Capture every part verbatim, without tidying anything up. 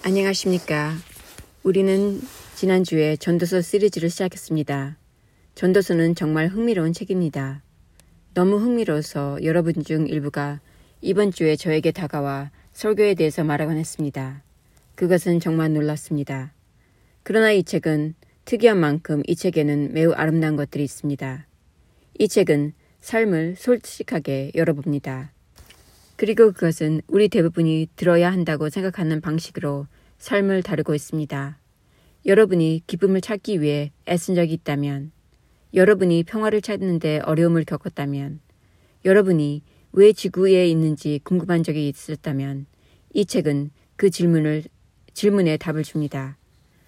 안녕하십니까. 우리는 지난주에 전도서 시리즈를 시작했습니다. 전도서는 정말 흥미로운 책입니다. 너무 흥미로워서 여러분 중 일부가 이번 주에 저에게 다가와 설교에 대해서 말하곤 했습니다. 그것은 정말 놀랐습니다. 그러나 이 책은 특이한 만큼 이 책에는 매우 아름다운 것들이 있습니다. 이 책은 삶을 솔직하게 열어봅니다. 그리고 그것은 우리 대부분이 들어야 한다고 생각하는 방식으로 삶을 다루고 있습니다. 여러분이 기쁨을 찾기 위해 애쓴 적이 있다면, 여러분이 평화를 찾는 데 어려움을 겪었다면, 여러분이 왜 지구에 있는지 궁금한 적이 있었다면 이 책은 그 질문을, 질문에 답을 줍니다.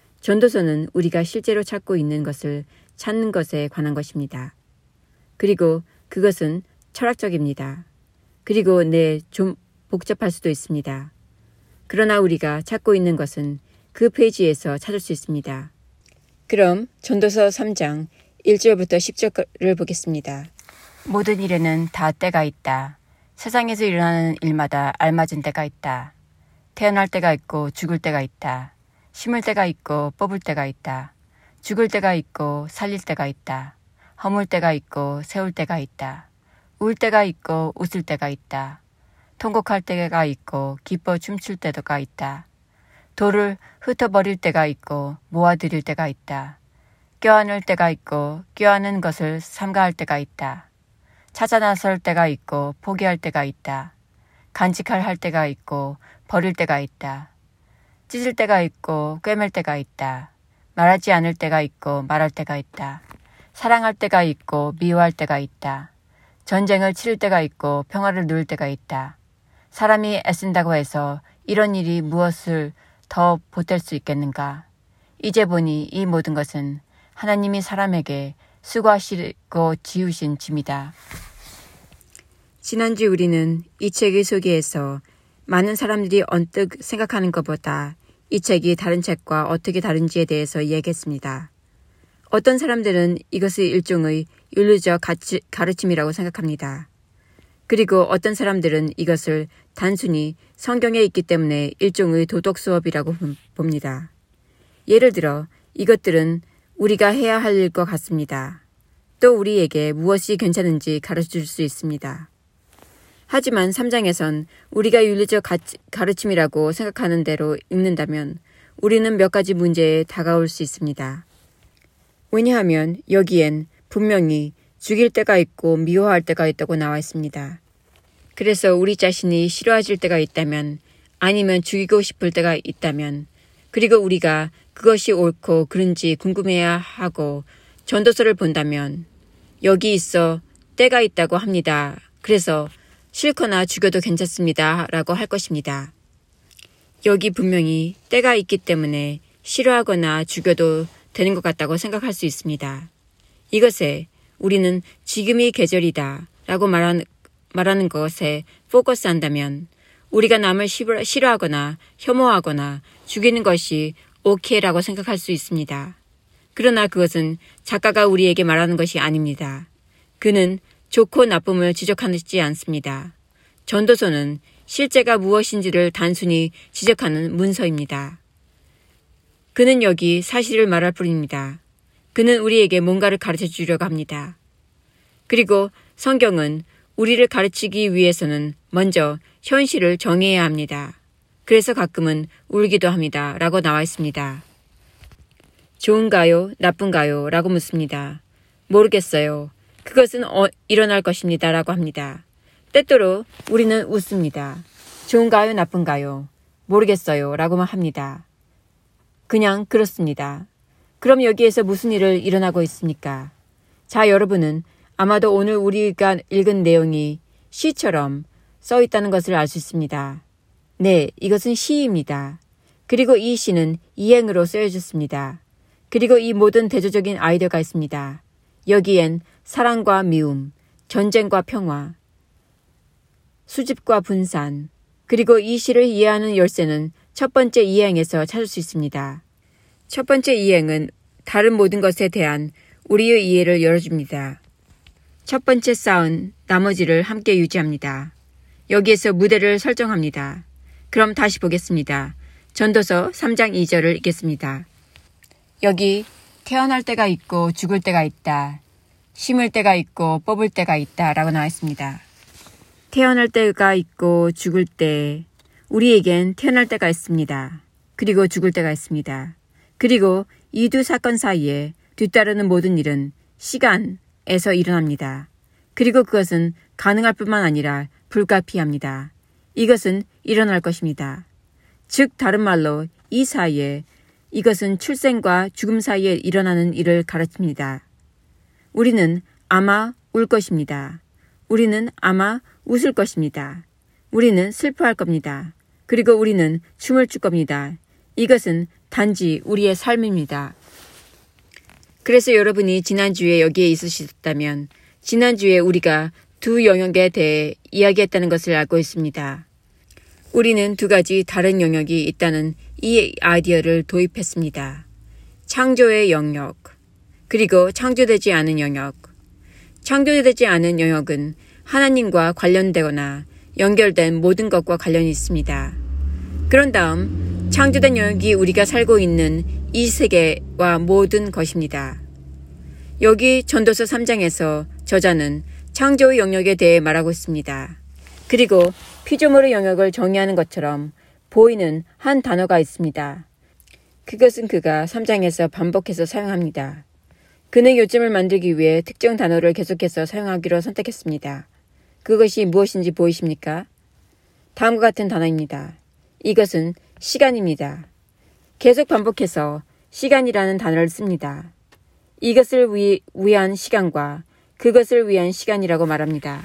전도서는 우리가 실제로 찾고 있는 것을 찾는 것에 관한 것입니다. 그리고 그것은 철학적입니다. 그리고 네, 좀 복잡할 수도 있습니다. 그러나 우리가 찾고 있는 것은 그 페이지에서 찾을 수 있습니다. 그럼 전도서 삼 장 일 절부터 십 절을 보겠습니다. 모든 일에는 다 때가 있다. 세상에서 일어나는 일마다 알맞은 때가 있다. 태어날 때가 있고 죽을 때가 있다. 심을 때가 있고 뽑을 때가 있다. 죽을 때가 있고 살릴 때가 있다. 허물 때가 있고 세울 때가 있다. 울 때가 있고 웃을 때가 있다. 통곡할 때가 있고 기뻐 춤출 때가 있다. 돌을 흩어버릴 때가 있고 모아들일 때가 있다. 껴안을 때가 있고 껴안은 것을 삼가할 때가 있다. 찾아 나설 때가 있고 포기할 때가 있다. 간직할 할 때가 있고 버릴 때가 있다. 찢을 때가 있고 꿰맬 때가 있다. 말하지 않을 때가 있고 말할 때가 있다. 사랑할 때가 있고 미워할 때가 있다. 전쟁을 치를 때가 있고 평화를 누릴 때가 있다. 사람이 애쓴다고 해서 이런 일이 무엇을 더 보탤 수 있겠는가? 이제 보니 이 모든 것은 하나님이 사람에게 수고하시고 지으신 짐이다. 지난주 우리는 이 책을 소개해서 많은 사람들이 언뜻 생각하는 것보다 이 책이 다른 책과 어떻게 다른지에 대해서 이야기했습니다. 어떤 사람들은 이것을 일종의 윤리적 가치, 가르침이라고 생각합니다. 그리고 어떤 사람들은 이것을 단순히 성경에 있기 때문에 일종의 도덕 수업이라고 봅니다. 예를 들어 이것들은 우리가 해야 할 일 것 같습니다. 또 우리에게 무엇이 괜찮은지 가르쳐줄 수 있습니다. 하지만 삼 장에선 우리가 윤리적 가치, 가르침이라고 생각하는 대로 읽는다면 우리는 몇 가지 문제에 다가올 수 있습니다. 왜냐하면 여기엔 분명히 죽일 때가 있고 미워할 때가 있다고 나와 있습니다. 그래서 우리 자신이 싫어질 때가 있다면, 아니면 죽이고 싶을 때가 있다면, 그리고 우리가 그것이 옳고 그른지 궁금해야 하고 전도서를 본다면 여기 있어 때가 있다고 합니다. 그래서 싫거나 죽여도 괜찮습니다. 라고 할 것입니다. 여기 분명히 때가 있기 때문에 싫어하거나 죽여도 되는 것 같다고 생각할 수 있습니다. 이것에 우리는 지금이 계절이다 라고 말하는, 말하는 것에 포커스한다면 우리가 남을 싫어하거나 혐오하거나 죽이는 것이 오케이라고 생각할 수 있습니다. 그러나 그것은 작가가 우리에게 말하는 것이 아닙니다. 그는 좋고 나쁨을 지적하지 않습니다. 전도서는 실제가 무엇인지를 단순히 지적하는 문서입니다. 그는 여기 사실을 말할 뿐입니다. 그는 우리에게 뭔가를 가르쳐 주려고 합니다. 그리고 성경은 우리를 가르치기 위해서는 먼저 현실을 정해야 합니다. 그래서 가끔은 울기도 합니다. 라고 나와 있습니다. 좋은가요? 나쁜가요? 라고 묻습니다. 모르겠어요. 그것은 어, 일어날 것입니다. 라고 합니다. 때때로 우리는 웃습니다. 좋은가요? 나쁜가요? 모르겠어요. 라고만 합니다. 그냥 그렇습니다. 그럼 여기에서 무슨 일을 일어나고 있습니까? 자, 여러분은 아마도 오늘 우리가 읽은 내용이 시처럼 써 있다는 것을 알 수 있습니다. 네, 이것은 시입니다. 그리고 이 시는 이행으로 쓰여졌습니다. 그리고 이 모든 대조적인 아이디어가 있습니다. 여기엔 사랑과 미움, 전쟁과 평화, 수집과 분산, 그리고 이 시를 이해하는 열쇠는 첫 번째 이행에서 찾을 수 있습니다. 첫 번째 이행은 다른 모든 것에 대한 우리의 이해를 열어줍니다. 첫 번째 쌓은 나머지를 함께 유지합니다. 여기에서 무대를 설정합니다. 그럼 다시 보겠습니다. 전도서 삼 장 이 절을 읽겠습니다. 여기 태어날 때가 있고 죽을 때가 있다. 심을 때가 있고 뽑을 때가 있다. 라고 나와 있습니다. 태어날 때가 있고 죽을 때, 우리에겐 태어날 때가 있습니다. 그리고 죽을 때가 있습니다. 그리고 이 두 사건 사이에 뒤따르는 모든 일은 시간에서 일어납니다. 그리고 그것은 가능할 뿐만 아니라 불가피합니다. 이것은 일어날 것입니다. 즉 다른 말로 이 사이에 이것은 출생과 죽음 사이에 일어나는 일을 가르칩니다. 우리는 아마 울 것입니다. 우리는 아마 웃을 것입니다. 우리는 슬퍼할 겁니다. 그리고 우리는 춤을 출 겁니다. 이것은 단지 우리의 삶입니다. 그래서 여러분이 지난주에 여기에 있으셨다면 지난주에 우리가 두 영역에 대해 이야기했다는 것을 알고 있습니다. 우리는 두 가지 다른 영역이 있다는 이 아이디어를 도입했습니다. 창조의 영역, 그리고 창조되지 않은 영역. 창조되지 않은 영역은 하나님과 관련되거나 연결된 모든 것과 관련이 있습니다. 그런 다음 창조된 영역이 우리가 살고 있는 이 세계와 모든 것입니다. 여기 전도서 삼 장에서 저자는 창조의 영역에 대해 말하고 있습니다. 그리고 피조물의 영역을 정의하는 것처럼 보이는 한 단어가 있습니다. 그것은 그가 삼 장에서 반복해서 사용합니다. 그는 요점을 만들기 위해 특정 단어를 계속해서 사용하기로 선택했습니다. 그것이 무엇인지 보이십니까? 다음과 같은 단어입니다. 이것은 시간입니다. 계속 반복해서 시간이라는 단어를 씁니다. 이것을 위, 위한 시간과 그것을 위한 시간이라고 말합니다.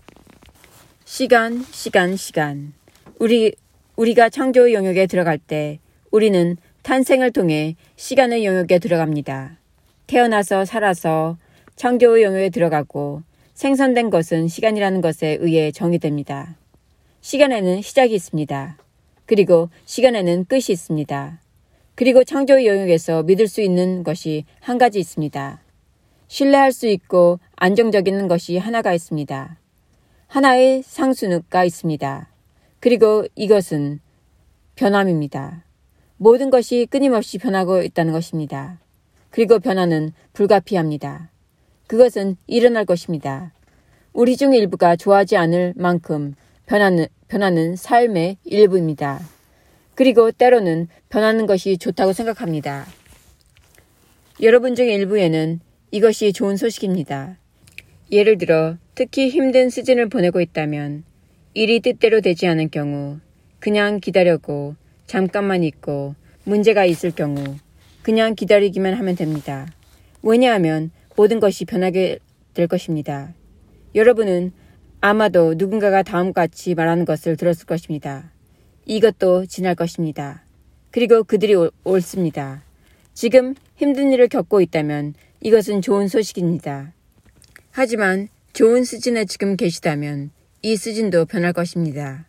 시간, 시간, 시간. 우리, 우리가 창조의 영역에 들어갈 때 우리는 탄생을 통해 시간의 영역에 들어갑니다. 태어나서 살아서 창조의 영역에 들어가고 생성된 것은 시간이라는 것에 의해 정의됩니다. 시간에는 시작이 있습니다. 그리고 시간에는 끝이 있습니다. 그리고 창조의 영역에서 믿을 수 있는 것이 한 가지 있습니다. 신뢰할 수 있고 안정적인 것이 하나가 있습니다. 하나의 상수가 있습니다. 그리고 이것은 변함입니다. 모든 것이 끊임없이 변하고 있다는 것입니다. 그리고 변화는 불가피합니다. 그것은 일어날 것입니다. 우리 중 일부가 좋아하지 않을 만큼 변하는, 변하는 삶의 일부입니다. 그리고 때로는 변하는 것이 좋다고 생각합니다. 여러분 중 일부에는 이것이 좋은 소식입니다. 예를 들어 특히 힘든 시즌을 보내고 있다면 일이 뜻대로 되지 않을 경우 그냥 기다려고 잠깐만 있고 문제가 있을 경우 그냥 기다리기만 하면 됩니다. 왜냐하면 모든 것이 변하게 될 것입니다. 여러분은 아마도 누군가가 다음과 같이 말하는 것을 들었을 것입니다. 이것도 지날 것입니다. 그리고 그들이 올, 옳습니다. 지금 힘든 일을 겪고 있다면 이것은 좋은 소식입니다. 하지만 좋은 시즌에 지금 계시다면 이 시즌도 변할 것입니다.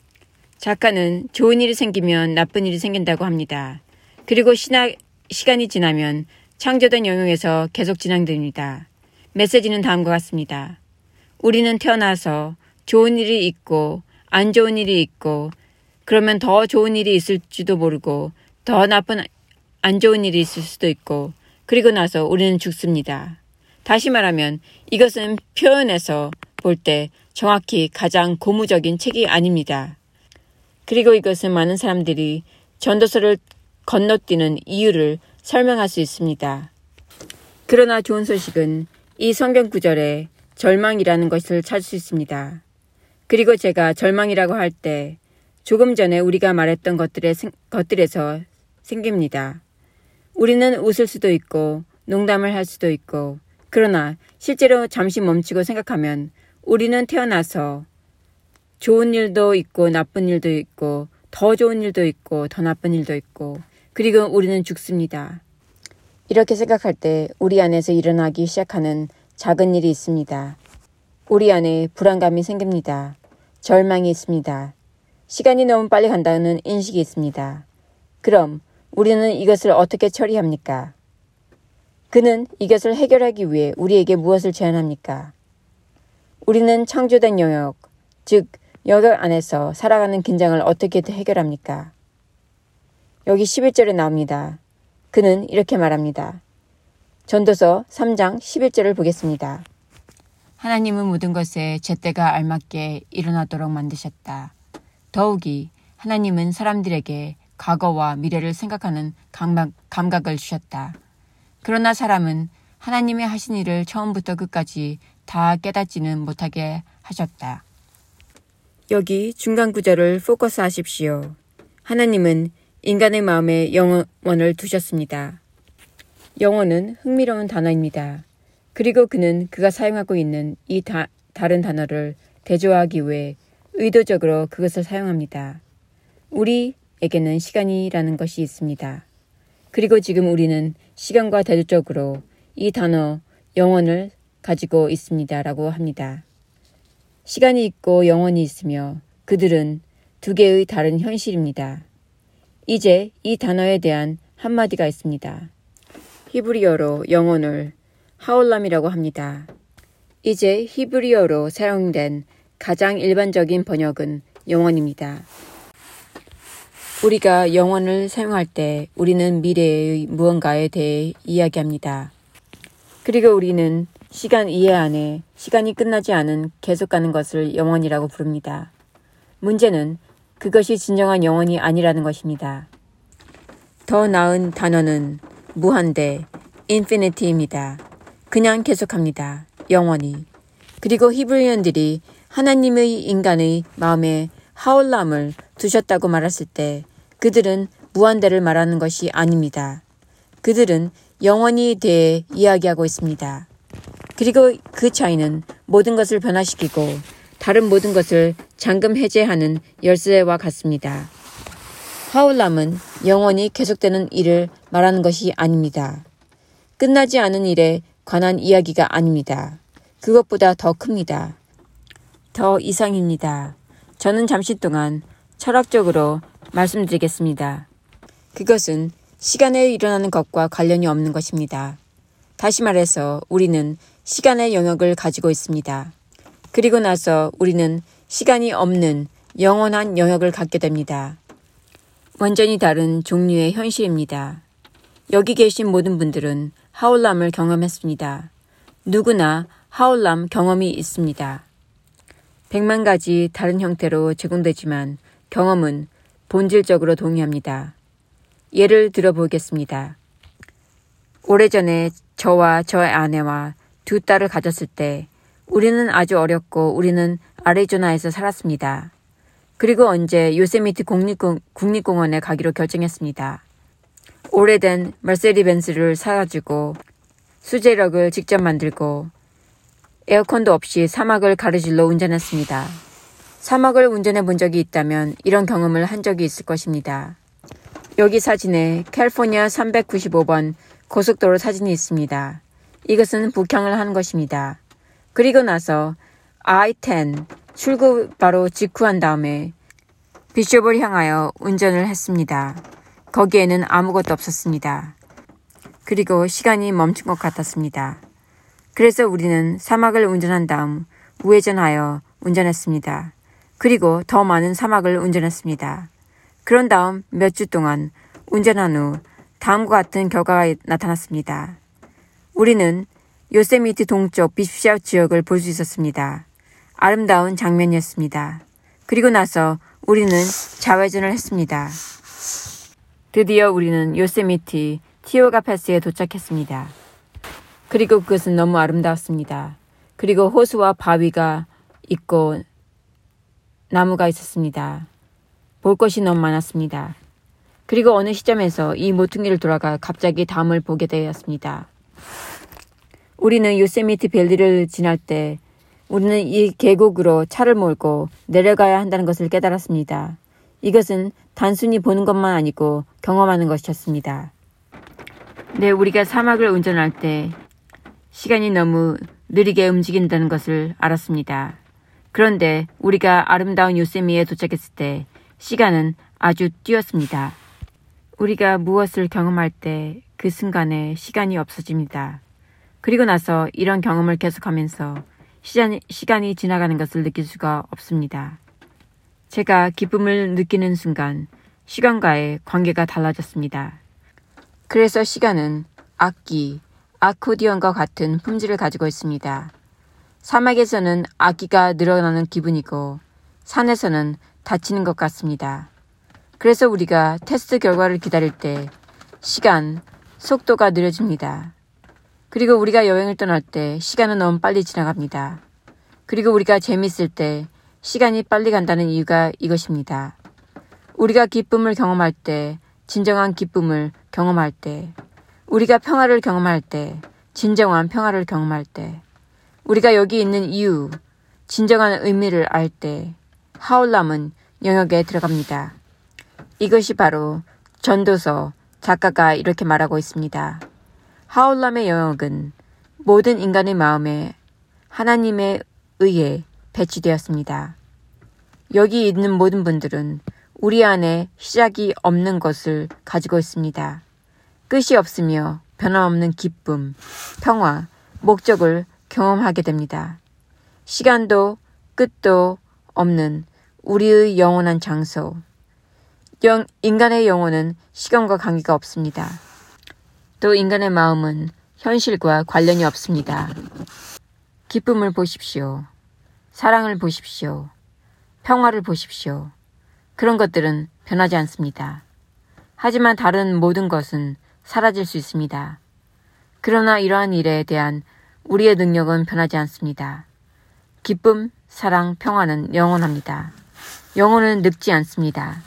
작가는 좋은 일이 생기면 나쁜 일이 생긴다고 합니다. 그리고 시나, 시간이 지나면 창조된 영역에서 계속 진행됩니다. 메시지는 다음과 같습니다. 우리는 태어나서 좋은 일이 있고 안 좋은 일이 있고 그러면 더 좋은 일이 있을지도 모르고 더 나쁜 안 좋은 일이 있을 수도 있고 그리고 나서 우리는 죽습니다. 다시 말하면 이것은 표현해서 볼 때 정확히 가장 고무적인 책이 아닙니다. 그리고 이것은 많은 사람들이 전도서를 건너뛰는 이유를 설명할 수 있습니다. 그러나 좋은 소식은 이 성경 구절에 절망이라는 것을 찾을 수 있습니다. 그리고 제가 절망이라고 할 때 조금 전에 우리가 말했던 것들의, 것들에서 생깁니다. 우리는 웃을 수도 있고 농담을 할 수도 있고 그러나 실제로 잠시 멈추고 생각하면 우리는 태어나서 좋은 일도 있고 나쁜 일도 있고 더 좋은 일도 있고 더 나쁜 일도 있고 그리고 우리는 죽습니다. 이렇게 생각할 때 우리 안에서 일어나기 시작하는 작은 일이 있습니다. 우리 안에 불안감이 생깁니다. 절망이 있습니다. 시간이 너무 빨리 간다는 인식이 있습니다. 그럼 우리는 이것을 어떻게 처리합니까? 그는 이것을 해결하기 위해 우리에게 무엇을 제안합니까? 우리는 창조된 영역, 즉 영역 안에서 살아가는 긴장을 어떻게 해결합니까? 여기 십일 절에 나옵니다. 그는 이렇게 말합니다. 전도서 삼 장 십일 절을 보겠습니다. 하나님은 모든 것에 제때가 알맞게 일어나도록 만드셨다. 더욱이 하나님은 사람들에게 과거와 미래를 생각하는 감각, 감각을 주셨다. 그러나 사람은 하나님의 하신 일을 처음부터 끝까지 다 깨닫지는 못하게 하셨다. 여기 중간 구절을 포커스 하십시오. 하나님은 인간의 마음에 영혼을 두셨습니다. 영혼은 흥미로운 단어입니다. 그리고 그는 그가 사용하고 있는 이 다, 다른 단어를 대조하기 위해 의도적으로 그것을 사용합니다. 우리에게는 시간이라는 것이 있습니다. 그리고 지금 우리는 시간과 대조적으로 이 단어 영혼을 가지고 있습니다. 라고 합니다. 시간이 있고 영혼이 있으며 그들은 두 개의 다른 현실입니다. 이제 이 단어에 대한 한마디가 있습니다. 히브리어로 영혼을 하올람이라고 합니다. 이제 히브리어로 사용된 가장 일반적인 번역은 영혼입니다. 우리가 영혼을 사용할 때 우리는 미래의 무언가에 대해 이야기합니다. 그리고 우리는 시간 이해 안에 시간이 끝나지 않은 계속 가는 것을 영혼이라고 부릅니다. 문제는 그것이 진정한 영혼이 아니라는 것입니다. 더 나은 단어는 무한대, infinity입니다. 그냥 계속합니다. 영원히. 그리고 히브리언들이 하나님의 인간의 마음에 하올람을 두셨다고 말했을 때 그들은 무한대를 말하는 것이 아닙니다. 그들은 영원히에 대해 이야기하고 있습니다. 그리고 그 차이는 모든 것을 변화시키고 다른 모든 것을 잠금 해제하는 열쇠와 같습니다. 하올람은 영원히 계속되는 일을 말하는 것이 아닙니다. 끝나지 않은 일에 관한 이야기가 아닙니다. 그것보다 더 큽니다. 더 이상입니다. 저는 잠시 동안 철학적으로 말씀드리겠습니다. 그것은 시간에 일어나는 것과 관련이 없는 것입니다. 다시 말해서 우리는 시간의 영역을 가지고 있습니다. 그리고 나서 우리는 시간이 없는 영원한 영역을 갖게 됩니다. 완전히 다른 종류의 현실입니다. 여기 계신 모든 분들은 하올람을 경험했습니다. 누구나 하올람 경험이 있습니다. 백만 가지 다른 형태로 제공되지만 경험은 본질적으로 동의합니다. 예를 들어 보겠습니다. 오래전에 저와 저의 아내와 두 딸을 가졌을 때 우리는 아주 어렸고 우리는 아리조나에서 살았습니다. 그리고 언제 요세미티 국립공, 국립공원에 가기로 결정했습니다. 오래된 머세디 벤츠를 사가지고 수제력을 직접 만들고 에어컨도 없이 사막을 가로질러 운전했습니다. 사막을 운전해 본 적이 있다면 이런 경험을 한 적이 있을 것입니다. 여기 사진에 캘리포니아 삼백구십오 번 고속도로 사진이 있습니다. 이것은 북향을 하는 것입니다. 그리고 나서 아이 텐 출구 바로 직후한 다음에 비숍을 향하여 운전을 했습니다. 거기에는 아무것도 없었습니다. 그리고 시간이 멈춘 것 같았습니다. 그래서 우리는 사막을 운전한 다음 우회전하여 운전했습니다. 그리고 더 많은 사막을 운전했습니다. 그런 다음 몇 주 동안 운전한 후 다음과 같은 결과가 나타났습니다. 우리는 요세미티 동쪽 비쉽샤우트 지역을 볼 수 있었습니다. 아름다운 장면이었습니다. 그리고 나서 우리는 좌회전을 했습니다. 드디어 우리는 요세미티 티오가 패스에 도착했습니다. 그리고 그것은 너무 아름다웠습니다. 그리고 호수와 바위가 있고 나무가 있었습니다. 볼 것이 너무 많았습니다. 그리고 어느 시점에서 이 모퉁이를 돌아가 갑자기 담을 보게 되었습니다. 우리는 요세미티 밸리를 지날 때 우리는 이 계곡으로 차를 몰고 내려가야 한다는 것을 깨달았습니다. 이것은 단순히 보는 것만 아니고 경험하는 것이었습니다. 네, 우리가 사막을 운전할 때 시간이 너무 느리게 움직인다는 것을 알았습니다. 그런데 우리가 아름다운 요세미에 도착했을 때 시간은 아주 뛰었습니다. 우리가 무엇을 경험할 때 그 순간에 시간이 없어집니다. 그리고 나서 이런 경험을 계속하면서 시간이, 시간이 지나가는 것을 느낄 수가 없습니다. 제가 기쁨을 느끼는 순간 시간과의 관계가 달라졌습니다. 그래서 시간은 악기, 아코디언과 같은 품질을 가지고 있습니다. 사막에서는 악기가 늘어나는 기분이고 산에서는 다치는 것 같습니다. 그래서 우리가 테스트 결과를 기다릴 때 시간, 속도가 느려집니다. 그리고 우리가 여행을 떠날 때 시간은 너무 빨리 지나갑니다. 그리고 우리가 재미있을 때 시간이 빨리 간다는 이유가 이것입니다. 우리가 기쁨을 경험할 때, 진정한 기쁨을 경험할 때, 우리가 평화를 경험할 때, 진정한 평화를 경험할 때, 우리가 여기 있는 이유, 진정한 의미를 알 때 하울람은 영역에 들어갑니다. 이것이 바로 전도서 작가가 이렇게 말하고 있습니다. 하울람의 영역은 모든 인간의 마음에 하나님에 의해 배치되었습니다. 여기 있는 모든 분들은 우리 안에 시작이 없는 것을 가지고 있습니다. 끝이 없으며 변함없는 기쁨, 평화, 목적을 경험하게 됩니다. 시간도 끝도 없는 우리의 영원한 장소. 영, 인간의 영혼은 시간과 관계가 없습니다. 또 인간의 마음은 현실과 관련이 없습니다. 기쁨을 보십시오. 사랑을 보십시오. 평화를 보십시오. 그런 것들은 변하지 않습니다. 하지만 다른 모든 것은 사라질 수 있습니다. 그러나 이러한 일에 대한 우리의 능력은 변하지 않습니다. 기쁨, 사랑, 평화는 영원합니다. 영혼은 늙지 않습니다.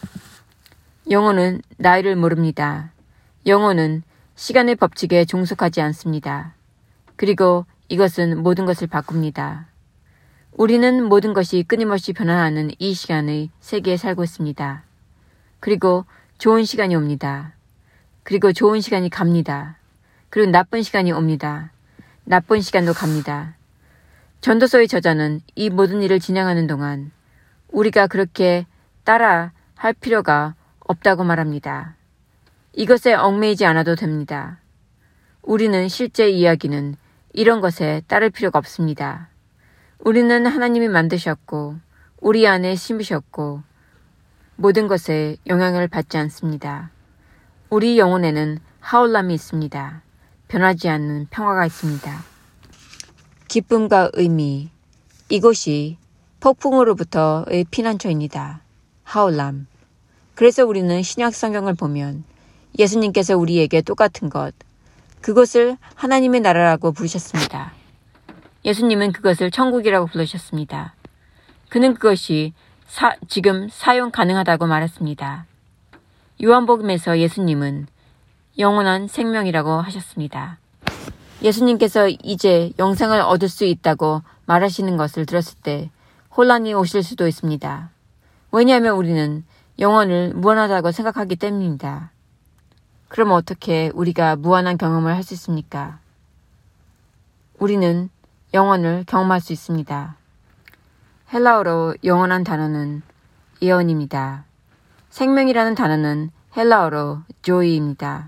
영혼은 나이를 모릅니다. 영혼은 시간의 법칙에 종속하지 않습니다. 그리고 이것은 모든 것을 바꿉니다. 우리는 모든 것이 끊임없이 변화하는 이 시간의 세계에 살고 있습니다. 그리고 좋은 시간이 옵니다. 그리고 좋은 시간이 갑니다. 그리고 나쁜 시간이 옵니다. 나쁜 시간도 갑니다. 전도서의 저자는 이 모든 일을 진행하는 동안 우리가 그렇게 따라 할 필요가 없다고 말합니다. 이것에 얽매이지 않아도 됩니다. 우리는 실제 이야기는 이런 것에 따를 필요가 없습니다. 우리는 하나님이 만드셨고 우리 안에 심으셨고 모든 것에 영향을 받지 않습니다. 우리 영혼에는 하울람이 있습니다. 변하지 않는 평화가 있습니다. 기쁨과 의미, 이곳이 폭풍으로부터의 피난처입니다. 하울람. 그래서 우리는 신약 성경을 보면 예수님께서 우리에게 똑같은 것, 그것을 하나님의 나라라고 부르셨습니다. 예수님은 그것을 천국이라고 부르셨습니다. 그는 그것이 사, 지금 사용 가능하다고 말했습니다. 요한복음에서 예수님은 영원한 생명이라고 하셨습니다. 예수님께서 이제 영생을 얻을 수 있다고 말하시는 것을 들었을 때 혼란이 오실 수도 있습니다. 왜냐하면 우리는 영혼을 무한하다고 생각하기 때문입니다. 그럼 어떻게 우리가 무한한 경험을 할 수 있습니까? 우리는 영혼을 경험할 수 있습니다. 헬라어로 영원한 단어는 예언입니다. 생명이라는 단어는 헬라어로 조이입니다.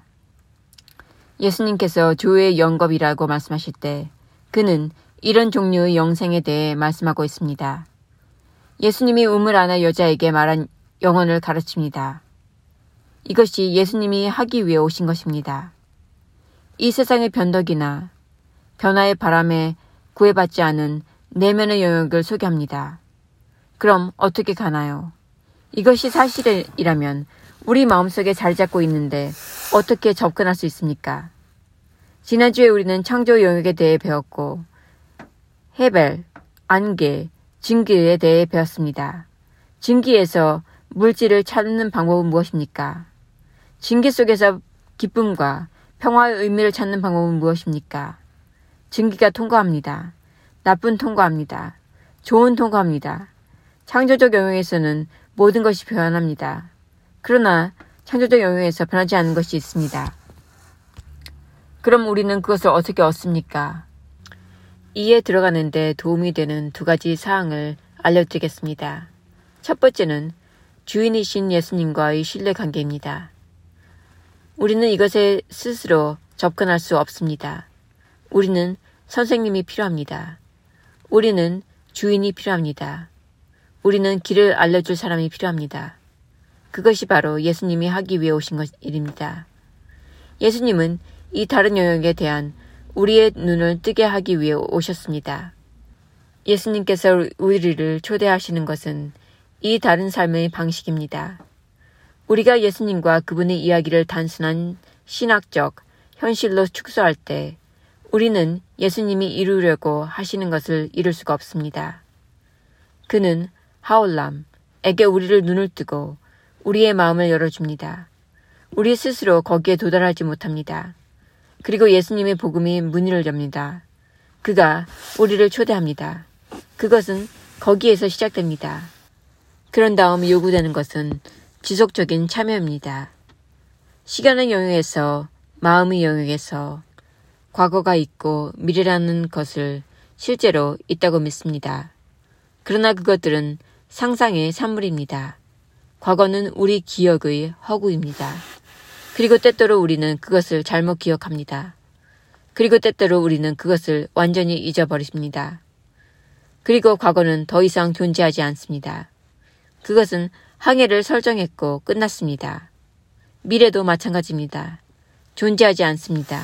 예수님께서 조의 영겁이라고 말씀하실 때 그는 이런 종류의 영생에 대해 말씀하고 있습니다. 예수님이 우물 안의 여자에게 말한 영혼을 가르칩니다. 이것이 예수님이 하기 위해 오신 것입니다. 이 세상의 변덕이나 변화의 바람에 구애받지 않은 내면의 영역을 소개합니다. 그럼 어떻게 가나요? 이것이 사실이라면 우리 마음속에 자리 잡고 있는데 어떻게 접근할 수 있습니까? 지난주에 우리는 창조 영역에 대해 배웠고 헤벨, 안개, 증기에 대해 배웠습니다. 증기에서 물질을 찾는 방법은 무엇입니까? 증기 속에서 기쁨과 평화의 의미를 찾는 방법은 무엇입니까? 증기가 통과합니다. 나쁜 통과합니다. 좋은 통과합니다. 창조적 영역에서는 모든 것이 변합니다. 그러나 창조적 영역에서 변하지 않는 것이 있습니다. 그럼 우리는 그것을 어떻게 얻습니까? 이에 들어가는데 도움이 되는 두 가지 사항을 알려드리겠습니다. 첫 번째는 주인이신 예수님과의 신뢰관계입니다. 우리는 이것에 스스로 접근할 수 없습니다. 우리는 선생님이 필요합니다. 우리는 주인이 필요합니다. 우리는 길을 알려줄 사람이 필요합니다. 그것이 바로 예수님이 하기 위해 오신 것 일입니다. 예수님은 이 다른 영역에 대한 우리의 눈을 뜨게 하기 위해 오셨습니다. 예수님께서 우리를 초대하시는 것은 이 다른 삶의 방식입니다. 우리가 예수님과 그분의 이야기를 단순한 신학적 현실로 축소할 때 우리는 예수님이 이루려고 하시는 것을 이룰 수가 없습니다. 그는 하올람에게 우리를 눈을 뜨고 우리의 마음을 열어줍니다. 우리 스스로 거기에 도달하지 못합니다. 그리고 예수님의 복음이 문을 엽니다. 그가 우리를 초대합니다. 그것은 거기에서 시작됩니다. 그런 다음 요구되는 것은 지속적인 참여입니다. 시간의 영역에서, 마음의 영역에서 과거가 있고 미래라는 것을 실제로 있다고 믿습니다. 그러나 그것들은 상상의 산물입니다. 과거는 우리 기억의 허구입니다. 그리고 때때로 우리는 그것을 잘못 기억합니다. 그리고 때때로 우리는 그것을 완전히 잊어버립니다. 그리고 과거는 더 이상 존재하지 않습니다. 그것은 항해를 설정했고 끝났습니다. 미래도 마찬가지입니다. 존재하지 않습니다.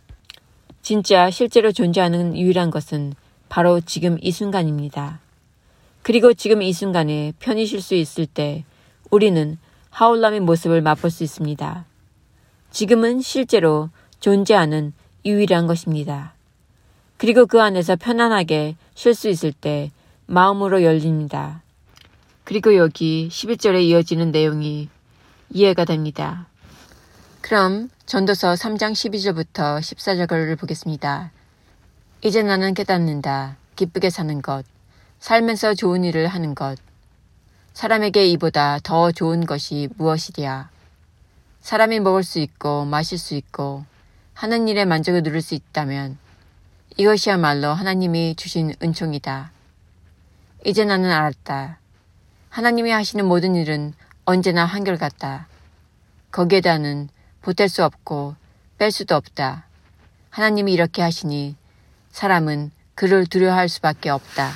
진짜 실제로 존재하는 유일한 것은 바로 지금 이 순간입니다. 그리고 지금 이 순간에 편히 쉴 수 있을 때 우리는 하올람의 모습을 맛볼 수 있습니다. 지금은 실제로 존재하는 유일한 것입니다. 그리고 그 안에서 편안하게 쉴 수 있을 때 마음으로 열립니다. 그리고 여기 십일 절에 이어지는 내용이 이해가 됩니다. 그럼 전도서 삼 장 십이 절부터 십사 절을 보겠습니다. 이제 나는 깨닫는다. 기쁘게 사는 것, 살면서 좋은 일을 하는 것. 사람에게 이보다 더 좋은 것이 무엇이랴. 사람이 먹을 수 있고 마실 수 있고 하는 일에 만족을 누릴 수 있다면 이것이야말로 하나님이 주신 은총이다. 이제 나는 알았다. 하나님이 하시는 모든 일은 언제나 한결같다. 거기에 대한은 보탤 수 없고 뺄 수도 없다. 하나님이 이렇게 하시니 사람은 그를 두려워할 수밖에 없다.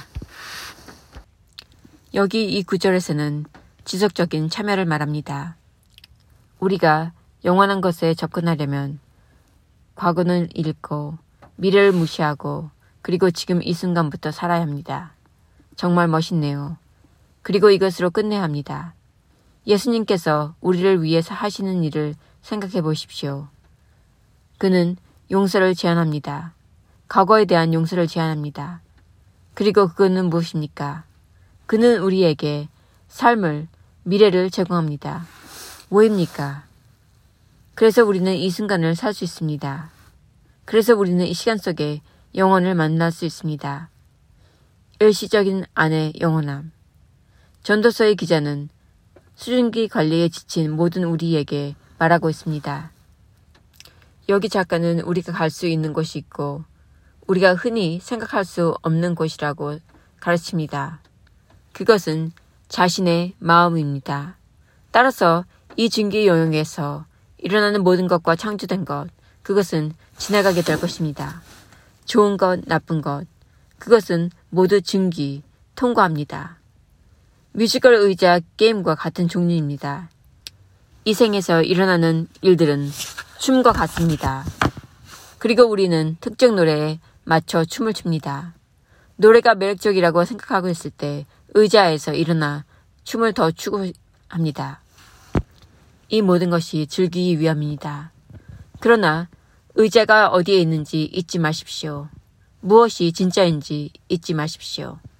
여기 이 구절에서는 지속적인 참여를 말합니다. 우리가 영원한 것에 접근하려면 과거는 잃고 미래를 무시하고 그리고 지금 이 순간부터 살아야 합니다. 정말 멋있네요. 그리고 이것으로 끝내야 합니다. 예수님께서 우리를 위해서 하시는 일을 생각해 보십시오. 그는 용서를 제안합니다. 과거에 대한 용서를 제안합니다. 그리고 그거는 무엇입니까? 그는 우리에게 삶을, 미래를 제공합니다. 뭐입니까? 그래서 우리는 이 순간을 살 수 있습니다. 그래서 우리는 이 시간 속에 영혼을 만날 수 있습니다. 일시적인 안의 영원함. 전도서의 기자는 수증기 관리에 지친 모든 우리에게 말하고 있습니다. 여기 작가는 우리가 갈 수 있는 곳이 있고 우리가 흔히 생각할 수 없는 곳이라고 가르칩니다. 그것은 자신의 마음입니다. 따라서 이 증기 영역에서 일어나는 모든 것과 창조된 것, 그것은 지나가게 될 것입니다. 좋은 것, 나쁜 것, 그것은 모두 증기, 통과합니다. 뮤지컬 의자 게임과 같은 종류입니다. 이 생에서 일어나는 일들은 춤과 같습니다. 그리고 우리는 특정 노래에 맞춰 춤을 춥니다. 노래가 매력적이라고 생각하고 있을 때 의자에서 일어나 춤을 더 추고 합니다. 이 모든 것이 즐기기 위함입니다. 그러나 의자가 어디에 있는지 잊지 마십시오. 무엇이 진짜인지 잊지 마십시오.